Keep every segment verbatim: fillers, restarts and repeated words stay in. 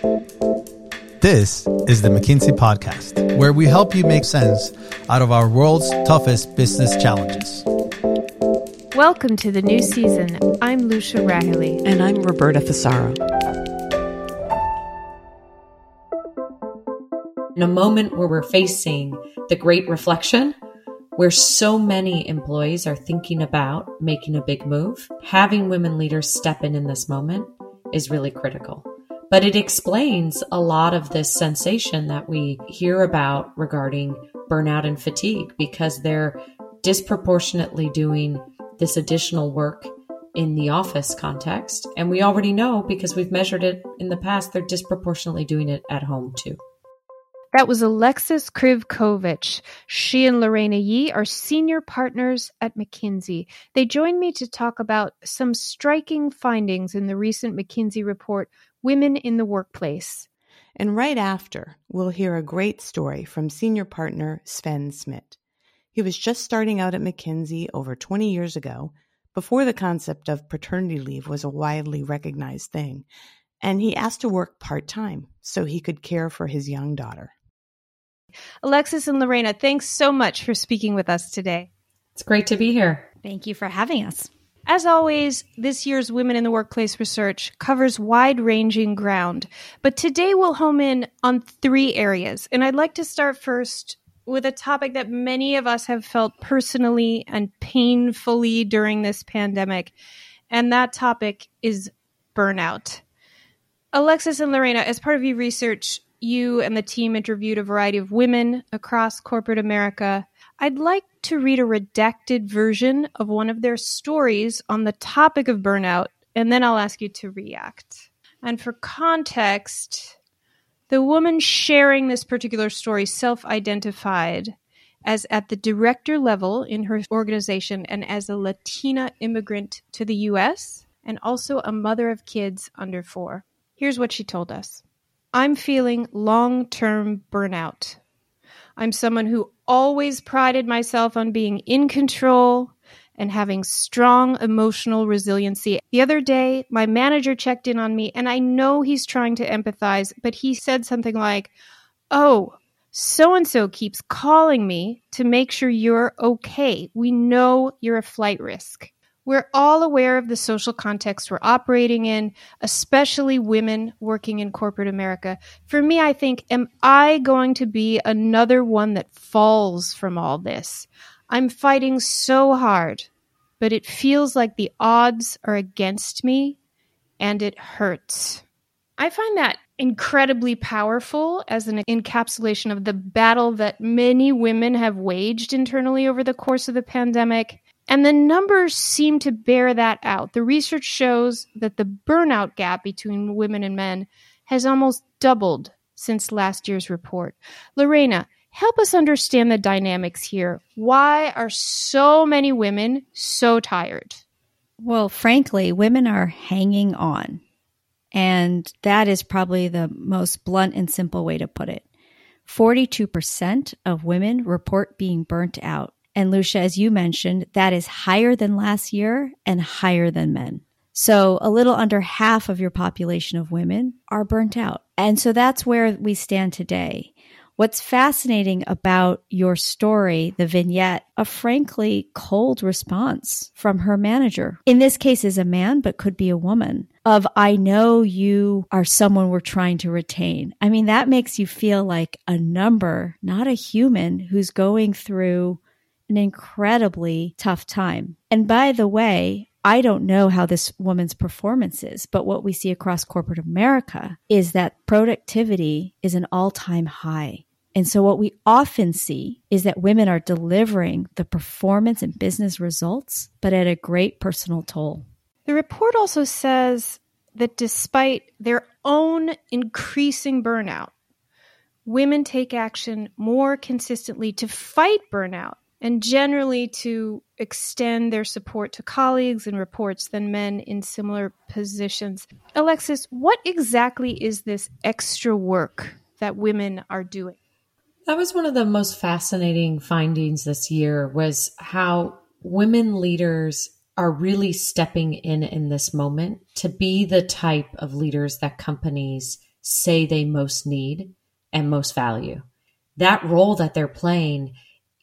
This is the McKinsey Podcast, where we help you make sense out of our world's toughest business challenges. Welcome to the new season. I'm Lucia Rahilly. And I'm Roberta Fasaro. In a moment where we're facing the great reflection, where so many employees are thinking about making a big move, having women leaders step in in this moment is really critical. But it explains a lot of this sensation that we hear about regarding burnout and fatigue, because they're disproportionately doing this additional work in the office context. And we already know, because we've measured it in the past, they're disproportionately doing it at home too. That was Alexis Krivkovich. She and Lorena Yee are senior partners at McKinsey. They joined me to talk about some striking findings in the recent McKinsey report, Women in the Workplace. And right after, we'll hear a great story from senior partner Sven Smith. He was just starting out at McKinsey over twenty years ago, before the concept of paternity leave was a widely recognized thing, and he asked to work part-time so he could care for his young daughter. Alexis and Lorena, thanks so much for speaking with us today. It's great to be here. Thank you for having us. As always, this year's Women in the Workplace research covers wide-ranging ground, but today we'll home in on three areas. And I'd like to start first with a topic that many of us have felt personally and painfully during this pandemic, and that topic is burnout. Alexis and Lorena, as part of your research, you and the team interviewed a variety of women across corporate America. I'd like to read a redacted version of one of their stories on the topic of burnout, and then I'll ask you to react. And for context, the woman sharing this particular story self-identified as at the director level in her organization and as a Latina immigrant to the U S and also a mother of kids under four. Here's what she told us. I'm feeling long-term burnout. I'm someone who always prided myself on being in control and having strong emotional resiliency. The other day, my manager checked in on me, and I know he's trying to empathize, but he said something like, "Oh, so-and-so keeps calling me to make sure you're okay. We know you're a flight risk." We're all aware of the social context we're operating in, especially women working in corporate America. For me, I think, am I going to be another one that falls from all this? I'm fighting so hard, but it feels like the odds are against me, and it hurts. I find that incredibly powerful as an encapsulation of the battle that many women have waged internally over the course of the pandemic. And the numbers seem to bear that out. The research shows that the burnout gap between women and men has almost doubled since last year's report. Lorena, help us understand the dynamics here. Why are so many women so tired? Well, frankly, women are hanging on. And that is probably the most blunt and simple way to put it. forty-two percent of women report being burnt out. And Lucia, as you mentioned, that is higher than last year and higher than men. So a little under half of your population of women are burnt out. And so that's where we stand today. What's fascinating about your story, the vignette, a frankly cold response from her manager. In this case is a man, but could be a woman, of I know you are someone we're trying to retain. I mean, that makes you feel like a number, not a human who's going through an incredibly tough time. And by the way, I don't know how this woman's performance is, but what we see across corporate America is that productivity is an all-time high. And so what we often see is that women are delivering the performance and business results, but at a great personal toll. The report also says that despite their own increasing burnout, women take action more consistently to fight burnout and generally to extend their support to colleagues and reports than men in similar positions. Alexis, what exactly is this extra work that women are doing? That was one of the most fascinating findings this year, was how women leaders are really stepping in in this moment to be the type of leaders that companies say they most need and most value. That role that they're playing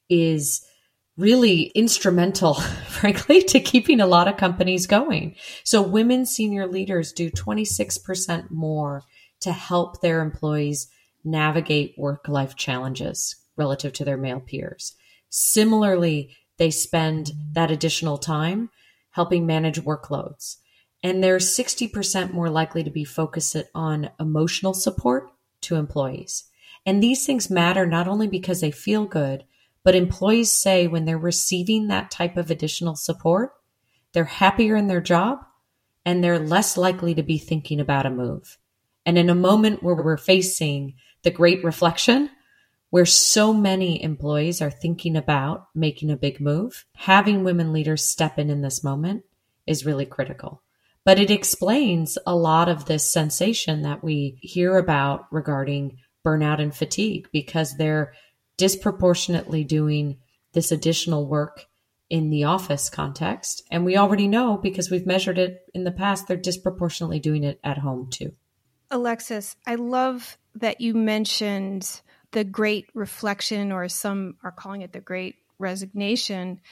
is really instrumental, frankly, to keeping a lot of companies going. So women senior leaders do twenty-six percent more to help their employees navigate work-life challenges relative to their male peers. Similarly, they spend that additional time helping manage workloads. And they're sixty percent more likely to be focused on emotional support to employees. And these things matter not only because they feel good, but employees say when they're receiving that type of additional support, they're happier in their job and they're less likely to be thinking about a move. And in a moment where we're facing the great reflection, where so many employees are thinking about making a big move, having women leaders step in in this moment is really critical. But it explains a lot of this sensation that we hear about regarding burnout and fatigue, because they're disproportionately doing this additional work in the office context. And we already know, because we've measured it in the past, they're disproportionately doing it at home too. Alexis, I love that you mentioned the great reflection, or some are calling it the great resignation.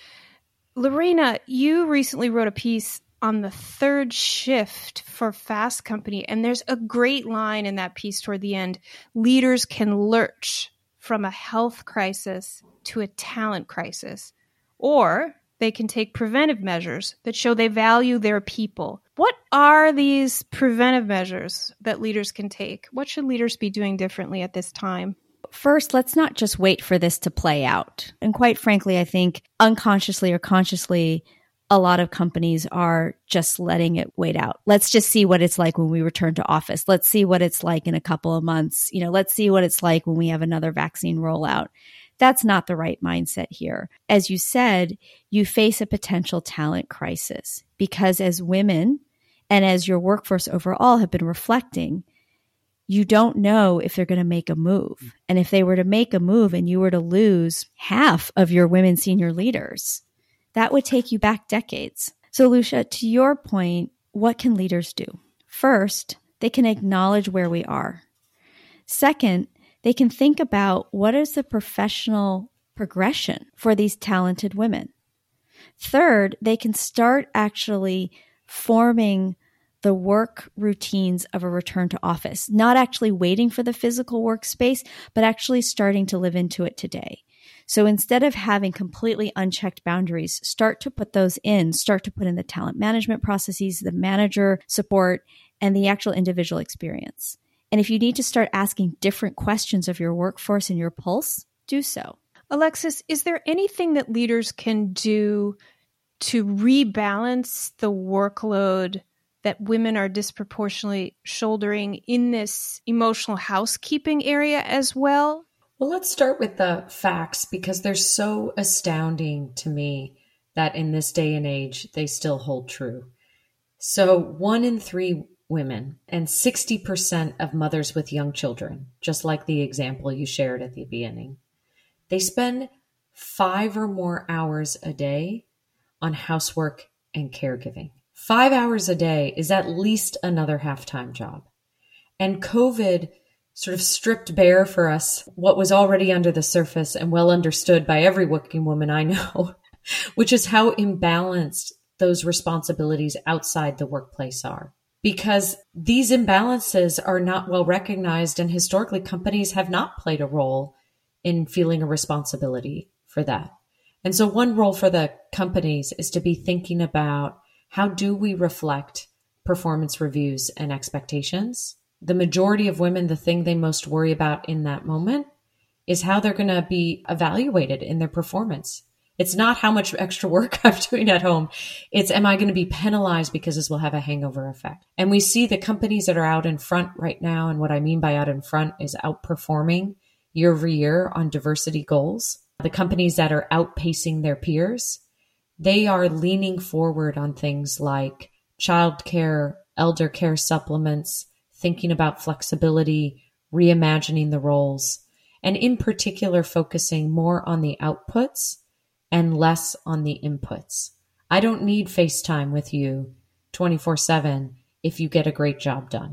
Lorena, you recently wrote a piece on the third shift for Fast Company, and there's a great line in that piece toward the end. Leaders can lurch from a health crisis to a talent crisis, or they can take preventive measures that show they value their people. What are these preventive measures that leaders can take? What should leaders be doing differently at this time? First, let's not just wait for this to play out. And quite frankly, I think unconsciously or consciously, a lot of companies are just letting it wait out. Let's just see what it's like when we return to office. Let's see what it's like in a couple of months. You know, let's see what it's like when we have another vaccine rollout. That's not the right mindset here. As you said, you face a potential talent crisis because as women and as your workforce overall have been reflecting, you don't know if they're going to make a move. And if they were to make a move and you were to lose half of your women senior leaders, that would take you back decades. So, Lucia, to your point, what can leaders do? First, they can acknowledge where we are. Second, they can think about what is the professional progression for these talented women. Third, they can start actually forming the work routines of a return to office, not actually waiting for the physical workspace, but actually starting to live into it today. So instead of having completely unchecked boundaries, start to put those in, start to put in the talent management processes, the manager support, and the actual individual experience. And if you need to start asking different questions of your workforce and your pulse, do so. Alexis, is there anything that leaders can do to rebalance the workload that women are disproportionately shouldering in this emotional housekeeping area as well? Well, let's start with the facts, because they're so astounding to me that in this day and age, they still hold true. So one in three women and sixty percent of mothers with young children, just like the example you shared at the beginning, they spend five or more hours a day on housework and caregiving. Five hours a day is at least another half-time job. And COVID sort of stripped bare for us what was already under the surface and well understood by every working woman I know, which is how imbalanced those responsibilities outside the workplace are. Because these imbalances are not well recognized, and historically companies have not played a role in feeling a responsibility for that. And so one role for the companies is to be thinking about, how do we reflect performance reviews and expectations? The majority of women, the thing they most worry about in that moment is how they're going to be evaluated in their performance. It's not how much extra work I'm doing at home. It's, am I going to be penalized because this will have a hangover effect? And we see the companies that are out in front right now, and what I mean by out in front is outperforming year over year on diversity goals. The companies that are outpacing their peers, they are leaning forward on things like childcare, elder care supplements, thinking about flexibility, reimagining the roles, and in particular, focusing more on the outputs and less on the inputs. I don't need FaceTime with you twenty-four seven if you get a great job done.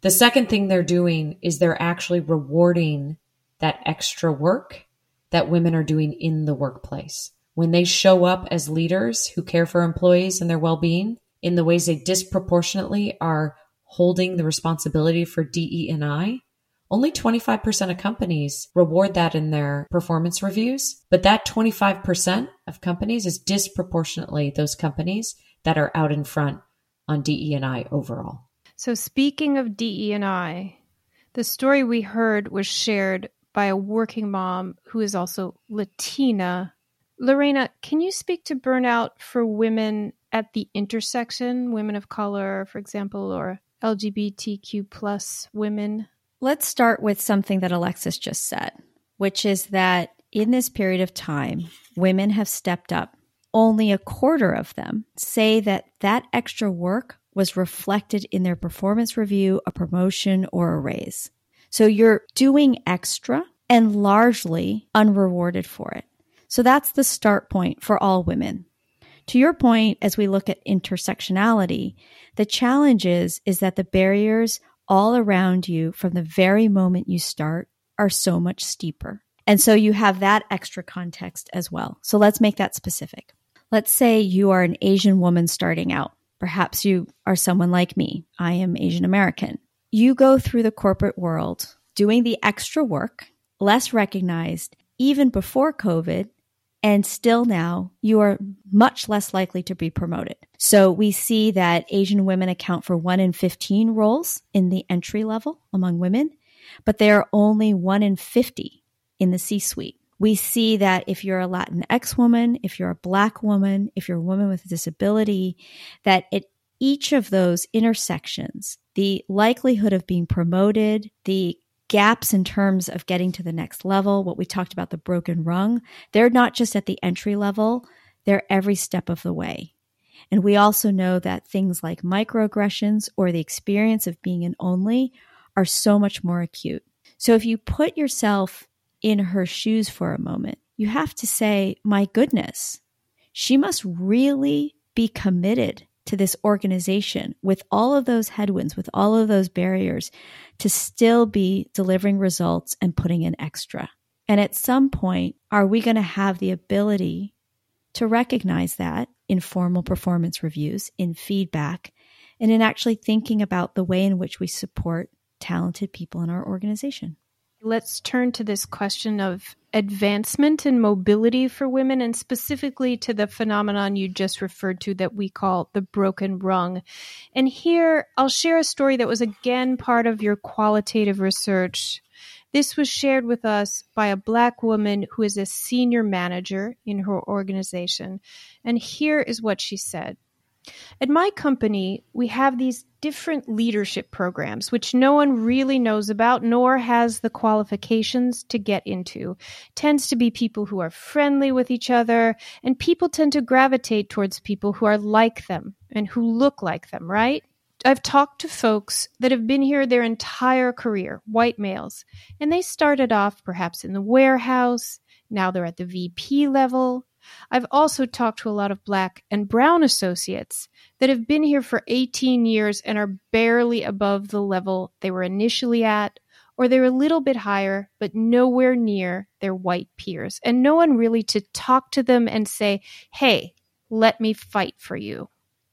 The second thing they're doing is they're actually rewarding that extra work that women are doing in the workplace. When they show up as leaders who care for employees and their well-being in the ways they disproportionately are holding the responsibility for D E and I, only twenty-five percent of companies reward that in their performance reviews. But that twenty-five percent of companies is disproportionately those companies that are out in front on D E and I overall. So speaking of D E and I, the story we heard was shared by a working mom who is also Latina. Lorena, can you speak to burnout for women at the intersection, women of color, for example, or L G B T Q plus women? Let's start with something that Alexis just said, which is that in this period of time, women have stepped up. Only a quarter of them say that that extra work was reflected in their performance review, a promotion, or a raise. So you're doing extra and largely unrewarded for it. So that's the start point for all women. To your point, as we look at intersectionality, the challenge is, is that the barriers all around you from the very moment you start are so much steeper. And so you have that extra context as well. So let's make that specific. Let's say you are an Asian woman starting out. Perhaps you are someone like me. I am Asian American. You go through the corporate world doing the extra work, less recognized even before COVID, and still now you are much less likely to be promoted. So we see that Asian women account for one in fifteen roles in the entry level among women, but they are only one in fifty in the C-suite. We see that if you're a Latinx woman, if you're a Black woman, if you're a woman with a disability, that at each of those intersections, the likelihood of being promoted, the gaps in terms of getting to the next level, what we talked about, the broken rung, they're not just at the entry level, they're every step of the way. And we also know that things like microaggressions or the experience of being an only are so much more acute. So if you put yourself in her shoes for a moment, you have to say, my goodness, she must really be committed to this organization with all of those headwinds, with all of those barriers, to still be delivering results and putting in extra. And at some point, are we going to have the ability to recognize that in formal performance reviews, in feedback, and in actually thinking about the way in which we support talented people in our organization? Let's turn to this question of advancement and mobility for women, and specifically to the phenomenon you just referred to that we call the broken rung. And here I'll share a story that was again part of your qualitative research. This was shared with us by a Black woman who is a senior manager in her organization. And here is what she said. At my company, we have these different leadership programs, which no one really knows about, nor has the qualifications to get into. Tends to be people who are friendly with each other, and people tend to gravitate towards people who are like them and who look like them, right? I've talked to folks that have been here their entire career, white males, and they started off perhaps in the warehouse. Now they're at the V P level. I've also talked to a lot of Black and brown associates that have been here for eighteen years and are barely above the level they were initially at, or they're a little bit higher, but nowhere near their white peers, and no one really to talk to them and say, hey, let me fight for you.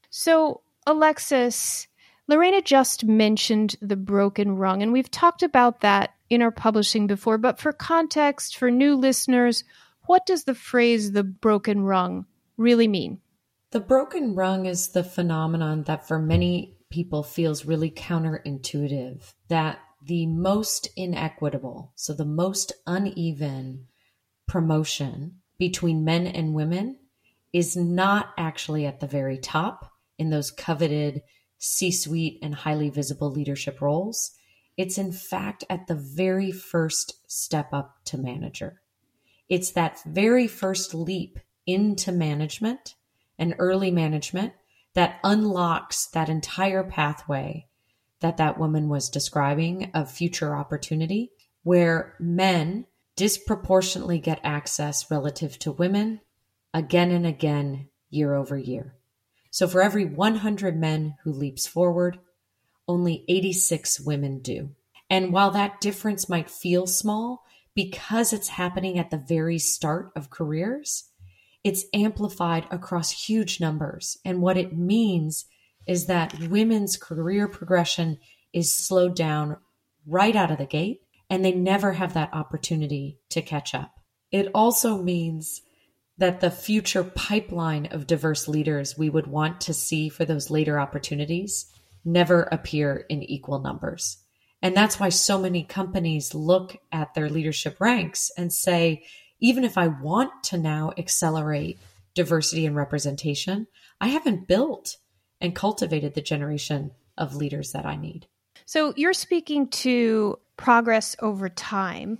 So, Alexis, Lorena just mentioned the broken rung, and we've talked about that in our publishing before, but for context, for new listeners, what does the phrase the broken rung really mean? The broken rung is the phenomenon that for many people feels really counterintuitive, that the most inequitable, so the most uneven promotion between men and women is not actually at the very top in those coveted C-suite and highly visible leadership roles. It's in fact at the very first step up to manager. It's that very first leap into management and early management that unlocks that entire pathway that that woman was describing of future opportunity, where men disproportionately get access relative to women again and again, year over year. So for every one hundred men who leaps forward, only eighty-six women do. And while that difference might feel small, because it's happening at the very start of careers, it's amplified across huge numbers. And what it means is that women's career progression is slowed down right out of the gate, and they never have that opportunity to catch up. It also means that the future pipeline of diverse leaders we would want to see for those later opportunities never appear in equal numbers. And that's why so many companies look at their leadership ranks and say, even if I want to now accelerate diversity and representation, I haven't built and cultivated the generation of leaders that I need. So you're speaking to progress over time.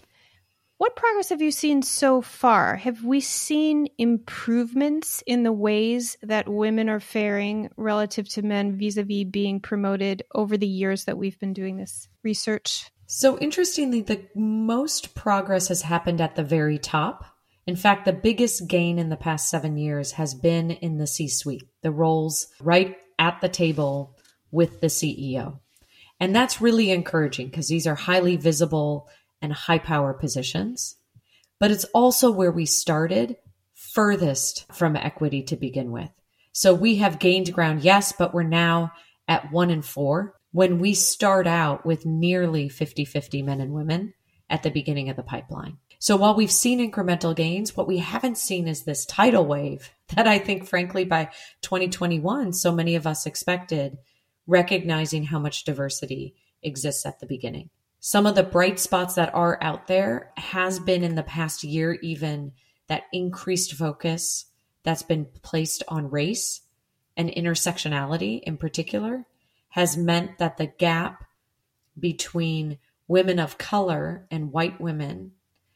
What progress have you seen so far? Have we seen improvements in the ways that women are faring relative to men vis-a-vis being promoted over the years that we've been doing this research? So interestingly, the most progress has happened at the very top. In fact, the biggest gain in the past seven years has been in the C-suite, the roles right at the table with the C E O. And that's really encouraging because these are highly visible and high power positions. But it's also where we started furthest from equity to begin with. So we have gained ground, yes, but we're now at one in four when we start out with nearly fifty-fifty men and women at the beginning of the pipeline. So while we've seen incremental gains, what we haven't seen is this tidal wave that I think, frankly, by twenty twenty-one, so many of us expected, recognizing how much diversity exists at the beginning. Some of the bright spots that are out there has been in the past year, even that increased focus that's been placed on race and intersectionality in particular has meant that the gap between women of color and white women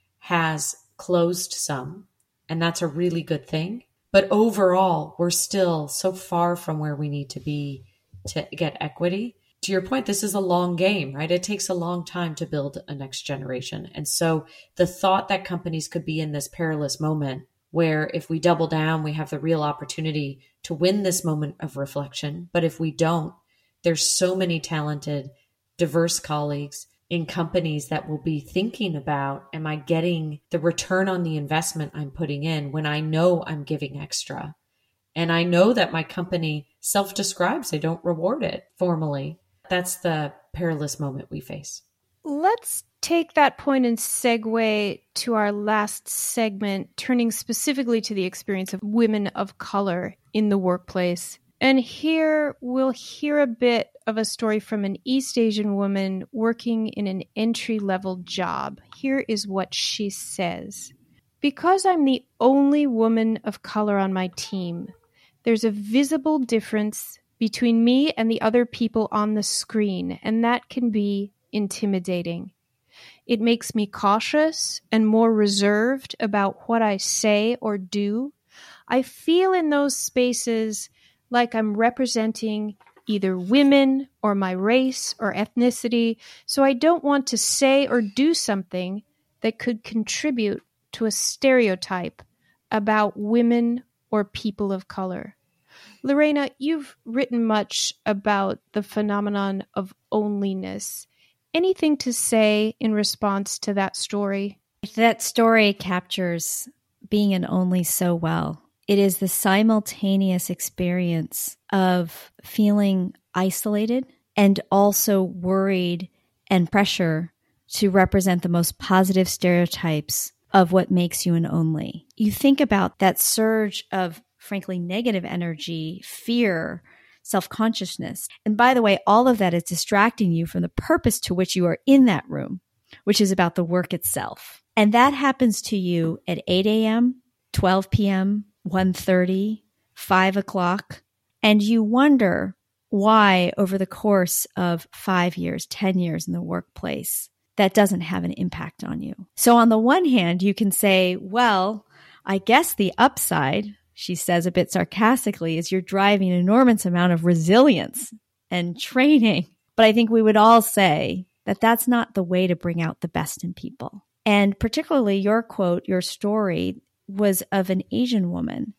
has closed some, and that's a really good thing. But overall, we're still so far from where we need to be to get equity. To your point, this is a long game, right? It takes a long time to build a next generation. And so the thought that companies could be in this perilous moment where if we double down, we have the real opportunity to win this moment of reflection. But if we don't, there's so many talented, diverse colleagues in companies that will be thinking about, am I getting the return on the investment I'm putting in when I know I'm giving extra? And I know that my company self-describes they don't reward it formally. That's the perilous moment we face. Let's take that point and segue to our last segment, turning specifically to the experience of women of color in the workplace. And here we'll hear a bit of a story from an East Asian woman working in an entry-level job. Here is what she says. Because I'm the only woman of color on my team, there's a visible difference between me and the other people on the screen, and that can be intimidating. It makes me cautious and more reserved about what I say or do. I feel in those spaces like I'm representing either women or my race or ethnicity, so I don't want to say or do something that could contribute to a stereotype about women or people of color. Lorena, you've written much about the phenomenon of onlyness. Anything to say in response to that story? That story captures being an only so well. It is the simultaneous experience of feeling isolated and also worried and pressure to represent the most positive stereotypes of what makes you an only. You think about that surge of, frankly, negative energy, fear, self-consciousness. And by the way, all of that is distracting you from the purpose to which you are in that room, which is about the work itself. And that happens to you at eight a.m., twelve p.m., one thirty, five o'clock, and you wonder why over the course of five years, ten years in the workplace, that doesn't have an impact on you. So on the one hand, you can say, well, I guess the upside, she says a bit sarcastically, is you're driving an enormous amount of resilience and training. But I think we would all say that that's not the way to bring out the best in people. And particularly your quote, your story, was of an Asian woman.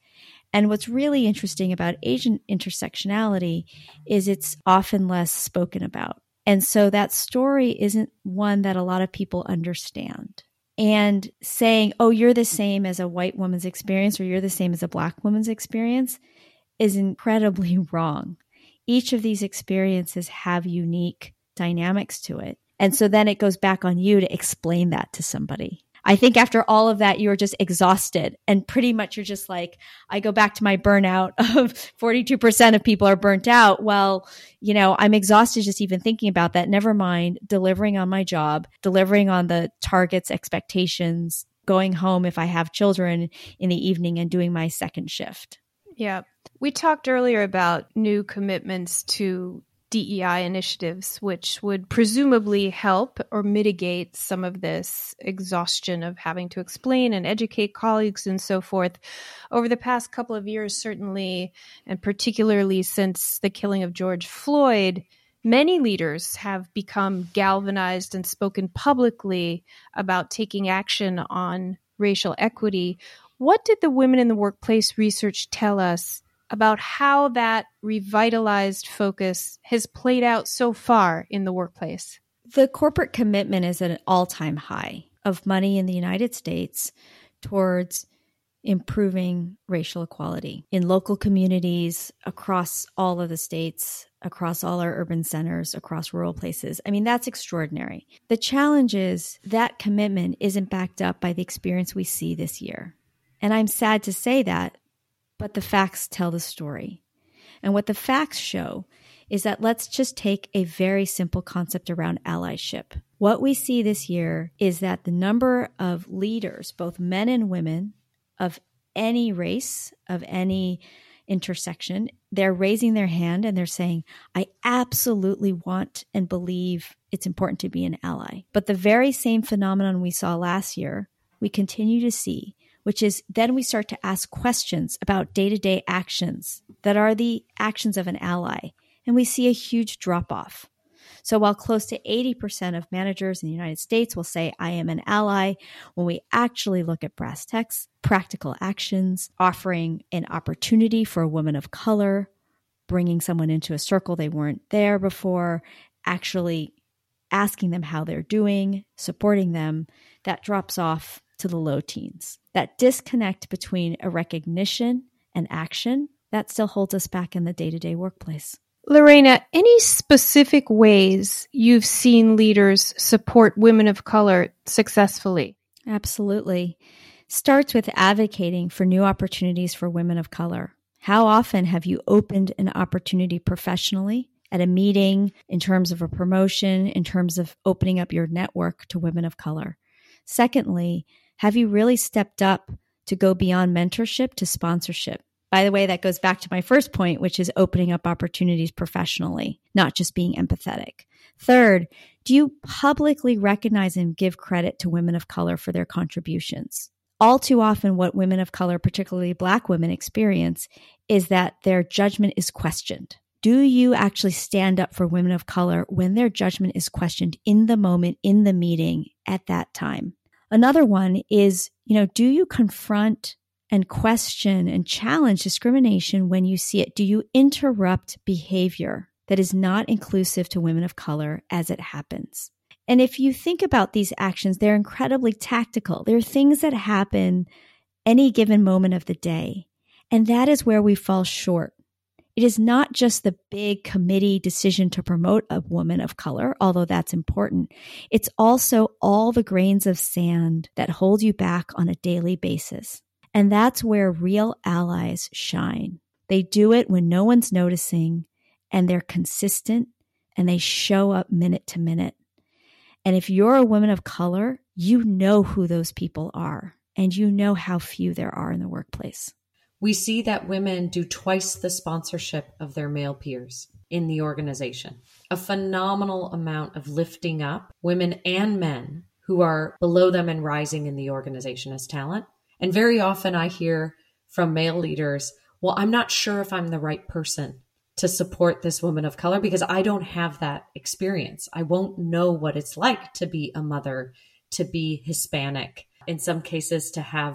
And what's really interesting about Asian intersectionality is it's often less spoken about. And so that story isn't one that a lot of people understand. And saying, oh, you're the same as a white woman's experience or you're the same as a Black woman's experience is incredibly wrong. Each of these experiences have unique dynamics to it. And so then it goes back on you to explain that to somebody. I think after all of that, you're just exhausted and pretty much you're just like, I go back to my burnout of forty-two percent of people are burnt out. Well, you know, I'm exhausted just even thinking about that. Never mind delivering on my job, delivering on the targets, expectations, going home if I have children in the evening and doing my second shift. Yeah. We talked earlier about new commitments to D E I initiatives, which would presumably help or mitigate some of this exhaustion of having to explain and educate colleagues and so forth. Over the past couple of years, certainly, and particularly since the killing of George Floyd, many leaders have become galvanized and spoken publicly about taking action on racial equity. What did the Women in the Workplace research tell us about how that revitalized focus has played out so far in the workplace? The corporate commitment is at an all-time high of money in the United States towards improving racial equality in local communities, across all of the states, across all our urban centers, across rural places. I mean, that's extraordinary. The challenge is that commitment isn't backed up by the experience we see this year. And I'm sad to say that, but the facts tell the story. And what the facts show is that let's just take a very simple concept around allyship. What we see this year is that the number of leaders, both men and women, of any race, of any intersection, they're raising their hand and they're saying, I absolutely want and believe it's important to be an ally. But the very same phenomenon we saw last year, we continue to see, which is then we start to ask questions about day-to-day actions that are the actions of an ally. And we see a huge drop-off. So while close to eighty percent of managers in the United States will say, I am an ally, when we actually look at brass tacks, practical actions, offering an opportunity for a woman of color, bringing someone into a circle they weren't there before, actually asking them how they're doing, supporting them, that drops off to the low teens. That disconnect between a recognition and action, that still holds us back in the day-to-day workplace. Lorena, any specific ways you've seen leaders support women of color successfully? Absolutely. Starts with advocating for new opportunities for women of color. How often have you opened an opportunity professionally at a meeting, in terms of a promotion, in terms of opening up your network to women of color? Secondly, have you really stepped up to go beyond mentorship to sponsorship? By the way, that goes back to my first point, which is opening up opportunities professionally, not just being empathetic. Third, do you publicly recognize and give credit to women of color for their contributions? All too often, what women of color, particularly Black women, experience is that their judgment is questioned. Do you actually stand up for women of color when their judgment is questioned in the moment, in the meeting, at that time? Another one is, you know, do you confront and question and challenge discrimination when you see it? Do you interrupt behavior that is not inclusive to women of color as it happens? And if you think about these actions, they're incredibly tactical. They're things that happen any given moment of the day. And that is where we fall short. It is not just the big committee decision to promote a woman of color, although that's important. It's also all the grains of sand that hold you back on a daily basis. And that's where real allies shine. They do it when no one's noticing, and they're consistent, and they show up minute to minute. And if you're a woman of color, you know who those people are, and you know how few there are in the workplace. We see that women do twice the sponsorship of their male peers in the organization. A phenomenal amount of lifting up women and men who are below them and rising in the organization as talent. And very often I hear from male leaders, well, I'm not sure if I'm the right person to support this woman of color because I don't have that experience. I won't know what it's like to be a mother, to be Hispanic, in some cases to have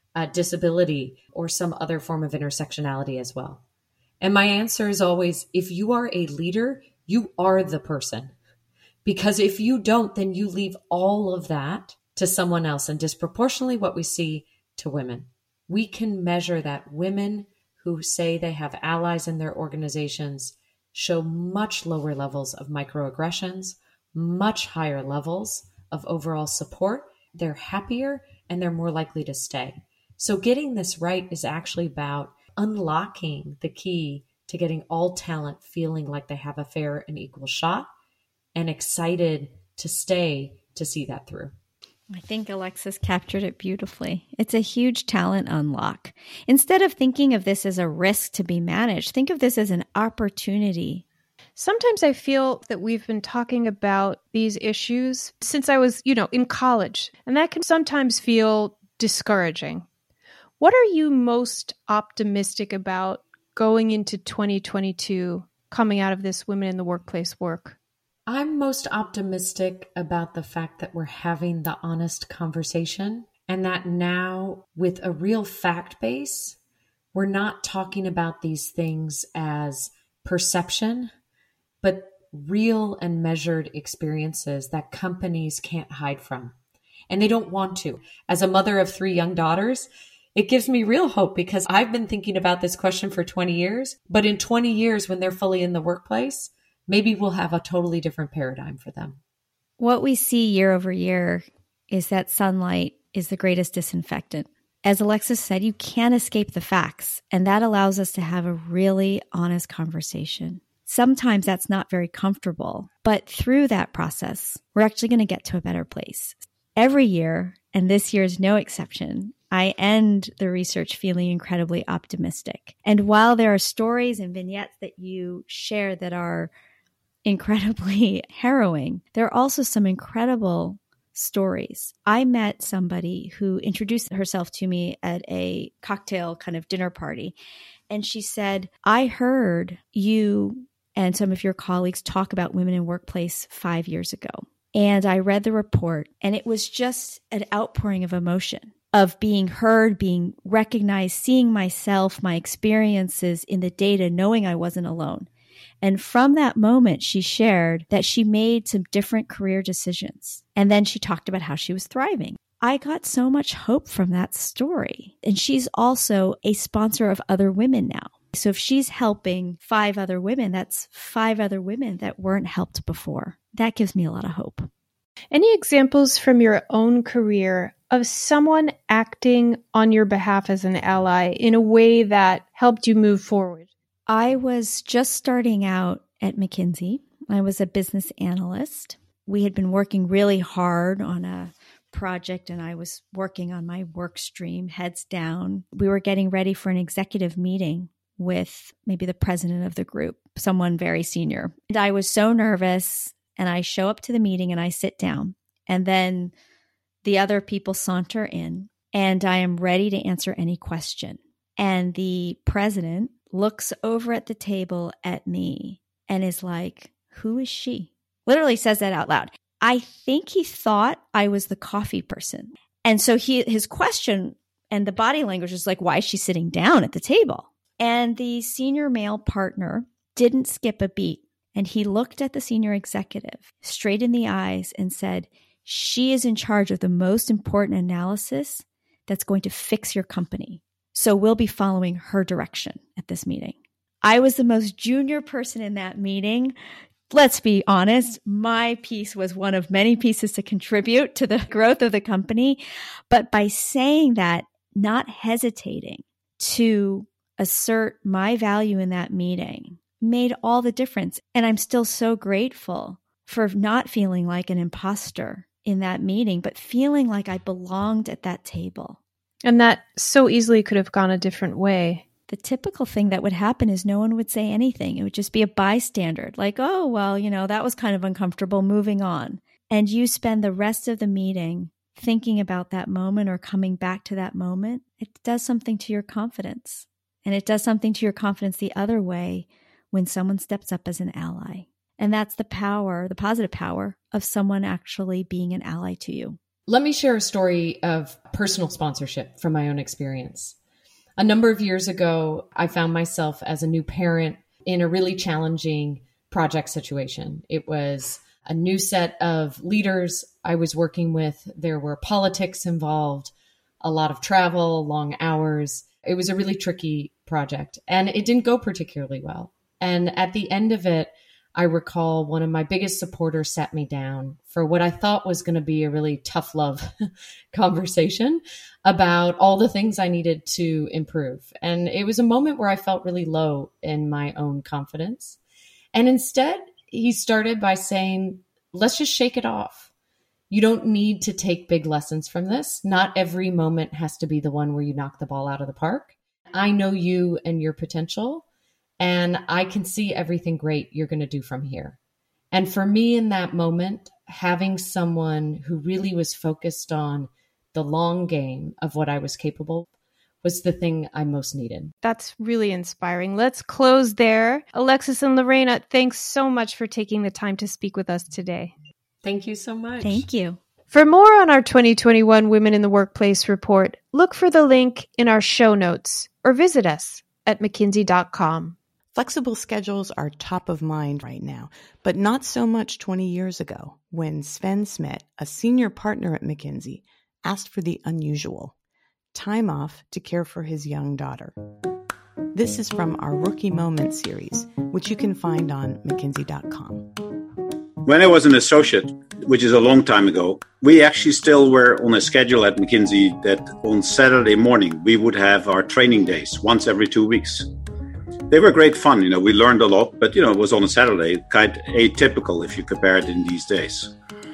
uh, disability, or some other form of intersectionality as well? And my answer is always, if you are a leader, you are the person. Because if you don't, then you leave all of that to someone else, and disproportionately what we see to women. We can measure that women who say they have allies in their organizations show much lower levels of microaggressions, much higher levels of overall support. They're happier and they're more likely to stay. So getting this right is actually about unlocking the key to getting all talent feeling like they have a fair and equal shot, and excited to stay to see that through. I think Alexis captured it beautifully. It's a huge talent unlock. Instead of thinking of this as a risk to be managed, think of this as an opportunity. Sometimes I feel that we've been talking about these issues since I was, you know, in college, and that can sometimes feel discouraging. What are you most optimistic about going into twenty twenty-two, coming out of this Women in the Workplace work? I'm most optimistic about the fact that we're having the honest conversation, and that now, with a real fact base, we're not talking about these things as perception, but real and measured experiences that companies can't hide from. And they don't want to. As a mother of three young daughters, it gives me real hope, because I've been thinking about this question for twenty years, but in twenty years, when they're fully in the workplace, maybe we'll have a totally different paradigm for them. What we see year over year is that sunlight is the greatest disinfectant. As Alexis said, you can't escape the facts, and that allows us to have a really honest conversation. Sometimes that's not very comfortable, but through that process, we're actually going to get to a better place. Every year, and this year is no exception, I end the research feeling incredibly optimistic. And while there are stories and vignettes that you share that are incredibly harrowing, there are also some incredible stories. I met somebody who introduced herself to me at a cocktail kind of dinner party. And she said, I heard you and some of your colleagues talk about women in workplace five years ago. And I read the report, and it was just an outpouring of emotion, of being heard, being recognized, seeing myself, my experiences in the data, knowing I wasn't alone. And from that moment, she shared that she made some different career decisions. And then she talked about how she was thriving. I got so much hope from that story. And she's also a sponsor of other women now. So if she's helping five other women, that's five other women that weren't helped before. That gives me a lot of hope. Any examples from your own career of someone acting on your behalf as an ally in a way that helped you move forward? I was just starting out at McKinsey. I was a business analyst. We had been working really hard on a project, and I was working on my work stream, heads down. We were getting ready for an executive meeting with maybe the president of the group, someone very senior. And I was so nervous, and I show up to the meeting and I sit down, and then the other people saunter in, and I am ready to answer any question. And the president looks over at the table at me and is like, who is she? Literally says that out loud. I think he thought I was the coffee person. And so he, his question and the body language is like, why is she sitting down at the table? And the senior male partner didn't skip a beat. And he looked at the senior executive straight in the eyes and said, she is in charge of the most important analysis that's going to fix your company. So we'll be following her direction at this meeting. I was the most junior person in that meeting. Let's be honest, my piece was one of many pieces to contribute to the growth of the company. But by saying that, not hesitating to assert my value in that meeting made all the difference. And I'm still so grateful for not feeling like an imposter in that meeting, but feeling like I belonged at that table. And that so easily could have gone a different way. The typical thing that would happen is no one would say anything. It would just be a bystander, like, oh, well, you know, that was kind of uncomfortable, moving on. And you spend the rest of the meeting thinking about that moment or coming back to that moment. It does something to your confidence. And it does something to your confidence the other way when someone steps up as an ally. And that's the power, the positive power of someone actually being an ally to you. Let me share a story of personal sponsorship from my own experience. A number of years ago, I found myself as a new parent in a really challenging project situation. It was a new set of leaders I was working with. There were politics involved, a lot of travel, long hours. It was a really tricky project, and it didn't go particularly well. And at the end of it, I recall one of my biggest supporters sat me down for what I thought was going to be a really tough love conversation about all the things I needed to improve. And it was a moment where I felt really low in my own confidence. And instead, he started by saying, let's just shake it off. You don't need to take big lessons from this. Not every moment has to be the one where you knock the ball out of the park. I know you and your potential, and I can see everything great you're going to do from here. And for me in that moment, having someone who really was focused on the long game of what I was capable of was the thing I most needed. That's really inspiring. Let's close there. Alexis and Lorena, thanks so much for taking the time to speak with us today. Thank you so much. Thank you. For more on our twenty twenty-one Women in the Workplace report, look for the link in our show notes or visit us at mckinsey dot com. Flexible schedules are top of mind right now, but not so much twenty years ago when Sven Smith, a senior partner at McKinsey, asked for the unusual, time off to care for his young daughter. This is from our Rookie Moment series, which you can find on mckinsey dot com. When I was an associate, which is a long time ago, we actually still were on a schedule at McKinsey that on Saturday morning, we would have our training days once every two weeks. They were great fun. You know, we learned a lot, but, you know, it was on a Saturday, kind of atypical if you compare it in these days.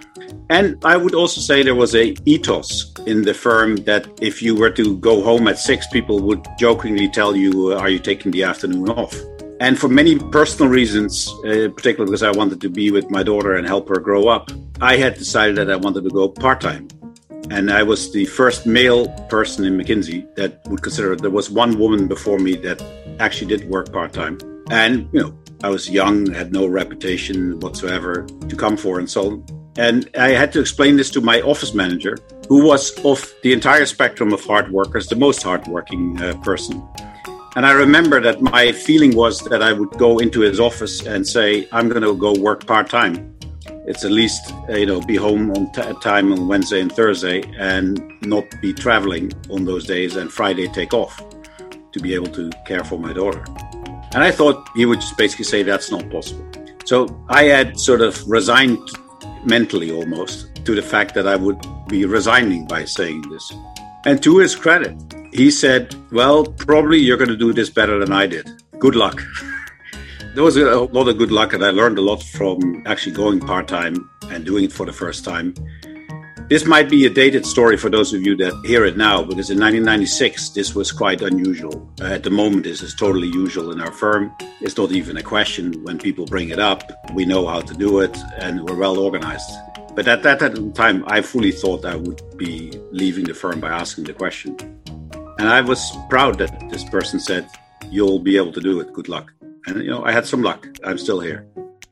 And I would also say there was a ethos in the firm that if you were to go home at six, people would jokingly tell you, are you taking the afternoon off? And for many personal reasons, uh, particularly because I wanted to be with my daughter and help her grow up, I had decided that I wanted to go part-time. And I was the first male person in McKinsey that would consider it. There was one woman before me that actually did work part-time. And, you know, I was young, had no reputation whatsoever to come for and so on. And I had to explain this to my office manager, who was of the entire spectrum of hard workers, the most hardworking uh, person. And I remember that my feeling was that I would go into his office and say, I'm going to go work part-time. It's at least, uh, you know, be home on t- time on Wednesday and Thursday and not be traveling on those days and Friday take off to be able to care for my daughter. And I thought he would just basically say that's not possible. So I had sort of resigned mentally almost to the fact that I would be resigning by saying this. And to his credit, he said, well, probably you're going to do this better than I did. Good luck. There was a lot of good luck, and I learned a lot from actually going part-time and doing it for the first time. This might be a dated story for those of you that hear it now, because in nineteen ninety-six, this was quite unusual. Uh, at the moment, this is totally usual in our firm. It's not even a question. When people bring it up, we know how to do it, and we're well organized. But at that time, I fully thought I would be leaving the firm by asking the question. And I was proud that this person said, you'll be able to do it. Good luck. And, you know, I had some luck. I'm still here.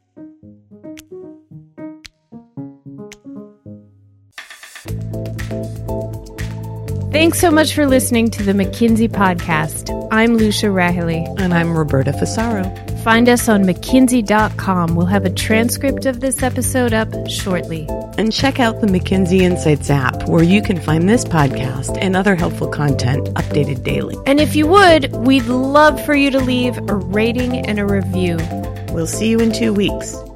Thanks so much for listening to the McKinsey Podcast. I'm Lucia Rahilly. And I'm Roberta Fasaro. Find us on mckinsey dot com. We'll have a transcript of this episode up shortly. And check out the McKinsey Insights app, where you can find this podcast and other helpful content updated daily. And if you would, we'd love for you to leave a rating and a review. We'll see you in two weeks.